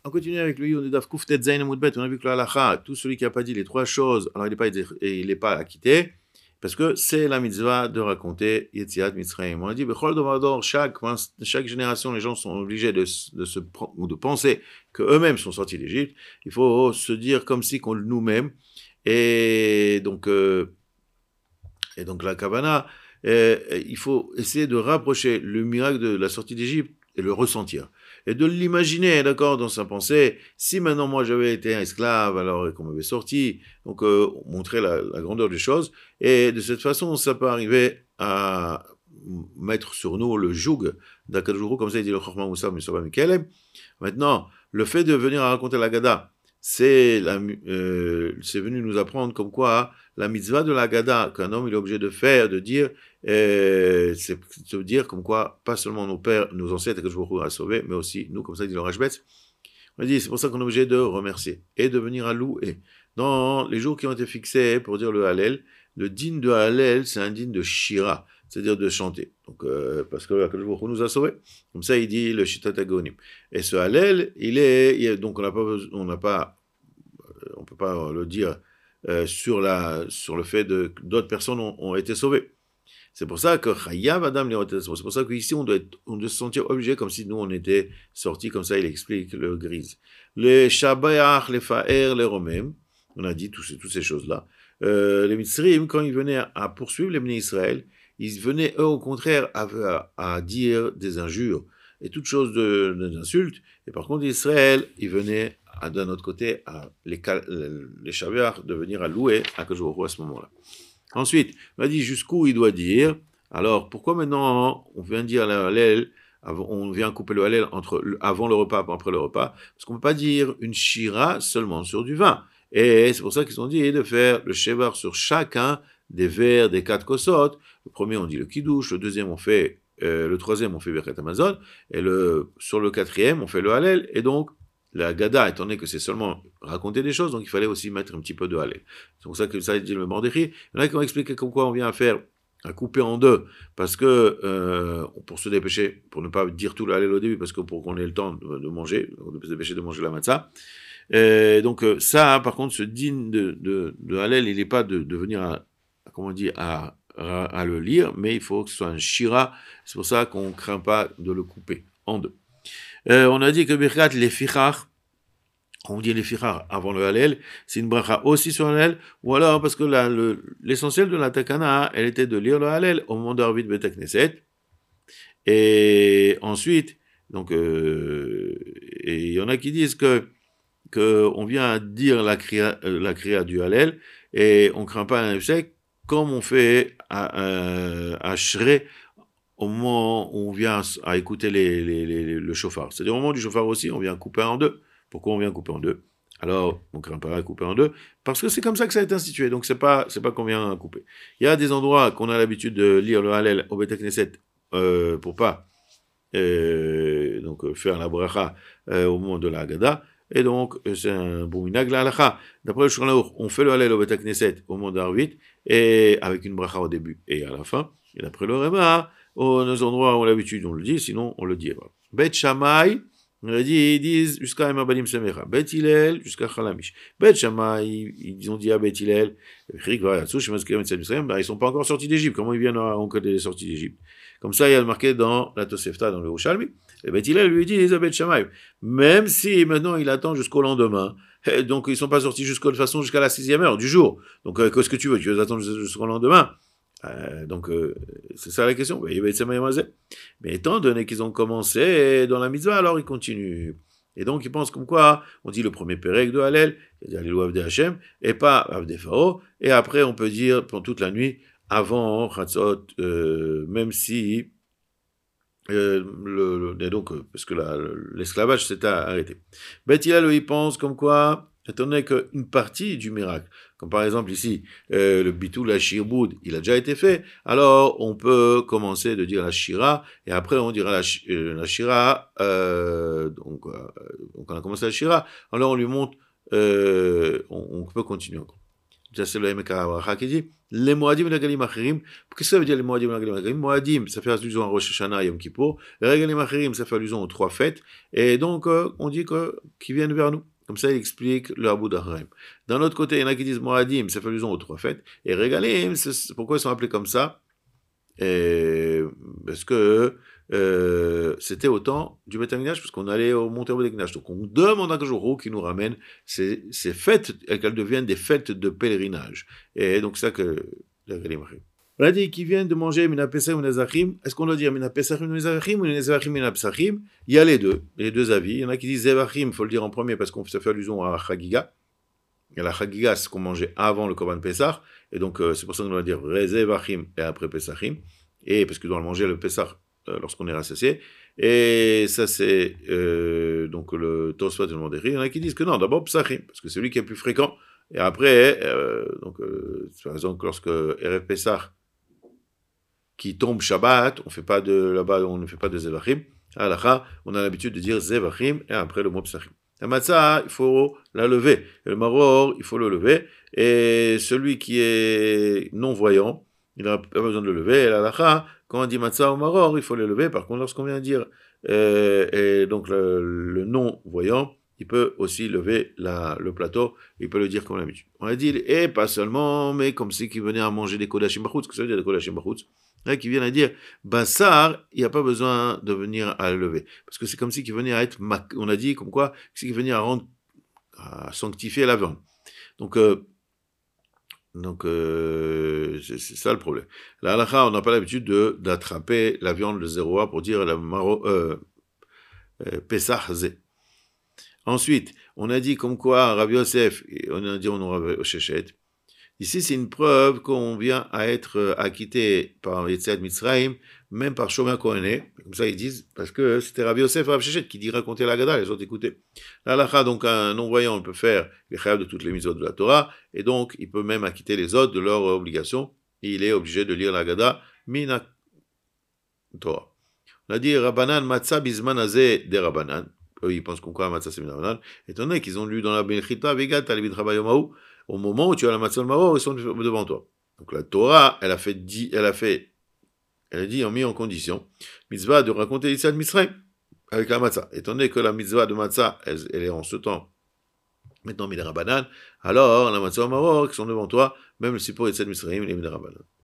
on continue avec lui, on est Daf Kuf Tet Zayin Amud Bet, on a vu que la halakha, tout celui qui n'a pas dit les trois choses, alors il n'est pas acquitté, parce que c'est la mitzvah de raconter Yetziat Mitzrayim. On a dit, Bechol Dovador, chaque génération, les gens sont obligés de penser qu'eux-mêmes sont sortis d'Égypte. Il faut se dire comme si qu'on nous-mêmes, et donc la Kavana, il faut essayer de rapprocher le miracle de la sortie d'Égypte et le ressentir. Et de l'imaginer, d'accord, dans sa pensée. Si maintenant moi j'avais été un esclave, alors qu'on m'avait sorti, donc montrer la grandeur des choses. Et de cette façon, ça peut arriver à mettre sur nous le joug d'Akadosh Baruch Hu, comme ça il dit le Chachma Moussa Misoba Mikelem. Maintenant, le fait de venir raconter la Gada, c'est venu nous apprendre comme quoi la mitzvah de la Gada qu'un homme il est obligé de faire, de dire, c'est de dire comme quoi pas seulement nos pères, nos ancêtres que je vous a sauvés, mais aussi nous, comme ça dit le Rashbetz. On dit c'est pour ça qu'on est obligé de remercier et de venir à louer. Dans les jours qui ont été fixés pour dire le Hallel, le din de Hallel c'est un din de Shira, c'est-à-dire de chanter. Donc parce que Akadosh nous a sauvés. Comme ça il dit le Shitat Agonim. Et ce Hallel, donc on peut pas le dire sur le fait que d'autres personnes ont été sauvées. C'est pour ça que Chayav Adam Lirotet, c'est pour ça qu'ici on doit se sentir obligé comme si nous on était sortis, comme ça il explique le Grise. Les Shabayach, les Fa'er, les Romem, on a dit toutes ces choses-là. Les Mitzrim, quand ils venaient à poursuivre les Bnei Israël, ils venaient eux au contraire à dire des injures et toutes choses d'insultes. Et par contre Israël, ils venaient d'un autre côté les Shabayach de venir à louer à Akadosh à ce moment-là. Ensuite, on a dit jusqu'où il doit dire. Alors, pourquoi maintenant on vient dire le Hallel, on vient couper le Hallel avant le repas, après le repas? Parce qu'on ne peut pas dire une shira seulement sur du vin. Et c'est pour ça qu'ils ont dit de faire le shevar sur chacun des verres des 4 kosot. Le premier, on dit le kiddush. Le deuxième, le troisième, on fait Birkat Hamazon. Et sur le quatrième, on fait le Hallel. Et donc, la Gada, étant donné que c'est seulement raconter des choses, donc il fallait aussi mettre un petit peu de Hallel. C'est pour ça que ça dit le Mordechai. Il y en a qui ont expliqué comme quoi on vient à couper en deux, parce que pour se dépêcher, pour ne pas dire tout le Hallel au début, parce que pour qu'on ait le temps de manger, de se dépêcher de manger la matzah. Donc ça, par contre, ce din de Hallel, il n'est pas de venir à le lire, mais il faut que ce soit un shira. C'est pour ça qu'on ne craint pas de le couper en deux. On a dit que Birkat les fichar, on dit les fichar avant le Hallel, c'est une bracha aussi sur le Hallel, ou alors parce que l'essentiel de la Takana, elle était de lire le Hallel au moment d'Arvit Bet Knesset, et ensuite, donc, et il y en a qui disent que on vient dire la kriya du Hallel, et on craint pas un échec, comme on fait à Shrei, au moment où on vient à écouter le chauffard. C'est-à-dire au moment du chauffard aussi, on vient couper en deux. Pourquoi on vient couper en deux? Alors, on ne craint pas à couper en deux, parce que c'est comme ça que ça a été institué, donc c'est pas qu'on vient couper. Il y a des endroits qu'on a l'habitude de lire le Hallel au Bet Knesset pour pas faire la bracha au moment de la Haggadah, et donc c'est un bon minhag la halakha. D'après le Shulchan Aruch, on fait le Hallel au Bet Knesset au moment d'Arvit, et avec une bracha au début et à la fin, et d'après le Rema, nos endroits où on a l'habitude, on le dit, sinon on le dit. Bet Shammai, on a dit, ils disent jusqu'à Emabanim Semecha. Bet Hillel, jusqu'à Chalamish. Bet Shammai, ils ont dit à Bet Hillel, ils sont pas encore sortis d'Égypte. Comment ils viennent en côté des sorties d'Égypte? Comme ça, il y a le marqué dans la Tosefta, dans le Yerushalmi. Et Bet Hillel lui dit, à Bet Shammai, même si maintenant il attend jusqu'au lendemain, donc ils sont pas sortis jusqu'à la 6e heure du jour. Donc qu'est-ce que tu veux? Tu veux attendre jusqu'au lendemain? Donc, c'est ça la question. Mais étant donné qu'ils ont commencé dans la mitzvah, alors ils continuent. Et donc, ils pensent comme quoi, on dit le premier pérec de Hallel, c'est-à-dire les lois de Hachem, et pas Avdei Pharaon, et après, on peut dire pendant toute la nuit, avant Chatzot, même si, parce que l'esclavage s'est arrêté. Bet Hillel, il pense comme quoi, étant donné qu'une partie du miracle, comme par exemple ici, le bitou, la shirboud, il a déjà été fait, alors on peut commencer de dire la shira, et après on dira la shira, donc on a commencé la shira, alors on lui montre, on peut continuer encore. c'est le Mekarabracha qui dit les Moadim et les Regalim Achirim. Qu'est-ce que ça veut dire les Moadim et les Regalim Achirim? Moadim, ça fait allusion à Rosh Hashanah et Yom Kippour. Les Regalim Achirim, ça fait allusion aux 3 fêtes. Et donc, on dit qu'ils viennent vers nous. Comme ça, il explique le Abou d'Ahraim. D'un autre côté, il y en a qui disent Moadim, ça fait allusion aux 3 fêtes. Et Regalim, pourquoi ils sont appelés comme ça? Parce que c'était au temps du Beth Amikdash, parce qu'on allait monter au Beth Amikdash. Donc on demande à Kajoro qui nous ramène ces fêtes, qu'elles deviennent des fêtes de pèlerinage. Et donc c'est ça que on a dit qu'ils viennent de manger Mina Pesach Mina Zachim. Est-ce qu'on doit dire Mina Pesach Mina Zachim ou Mina Zachim Mina Pesachim? Il y a les deux avis. Il y en a qui disent Zevachim, il faut le dire en premier parce qu'on ça fait allusion à Chagiga. Et la Chagiga, c'est ce qu'on mangeait avant le Korban Pesach. Et donc c'est pour ça qu'on doit dire Zevachim et après Pesachim. Et parce qu'on doit le manger le Pesach lorsqu'on est rassasié. Et ça, c'est donc le Tosfot et le Mondéri. Il y en a qui disent que non, d'abord Pesachim, parce que c'est lui qui est plus fréquent. Et après, par exemple, lorsque Erev Pesach, qui tombe Shabbat, on fait pas là-bas, on ne fait pas de Zevachim. À l'Acha, on a l'habitude de dire Zevachim et après le mot Pesachim. La matzah, il faut la lever. Et le maror, il faut le lever. Et celui qui est non-voyant, il n'a pas besoin de le lever. Et la lacha, quand on dit matzah ou maror, il faut le lever. Par contre, lorsqu'on vient dire, et donc le non-voyant, il peut aussi lever le plateau, il peut le dire comme d'habitude. On a dit, et pas seulement, mais comme ceux qui venaient à manger des kodashim bachutz, ce que ça veut dire des kodashim bachutz, qui viennent à dire, Bassar, il n'y a pas besoin de venir à le lever. Parce que c'est comme si qu'il venait à être, on a dit, comme quoi, c'est qu'il venait à sanctifier la viande. Donc c'est ça le problème. La halakha, on n'a pas l'habitude d'attraper la viande de 0A pour dire la Pesach Zé. Ensuite, on a dit comme quoi Rabbi Yosef, on a dit on aura Shechet. Ici, c'est une preuve qu'on vient à être acquitté par Yetziat Mitzrayim, même par Shomer Kohané. Comme ça, ils disent, parce que c'était Rabbi Yosef Rav Shechet qui dit raconter la Gada, les autres écoutaient. L'halakha, donc un non-voyant, peut faire les chayav de toutes les mitzvot de la Torah, et donc il peut même acquitter les autres de leurs obligations, et il est obligé de lire la Gada Mina Torah. On a dit Rabbanan Matzah Bizman Azeh de Rabbanan. Eux, ils pensent qu'on croit Matzah c'est Rabbanan. Étant donné qu'ils ont lu dans la Benchita Vegat Talibid Rabba Yomahu, au moment où tu as la Matzah Maror, ils sont devant toi. Donc la Torah, elle a dit, en mis en condition, mitzvah de raconter l'Yetziat Mitzrayim avec la Matzah. Étant donné que la mitzvah de Matzah, elle est en ce temps, maintenant Midarabanan, alors la Matzah Maror qui sont devant toi, même le Sipur Yetziat Mitzrayim, il est Midarabanan.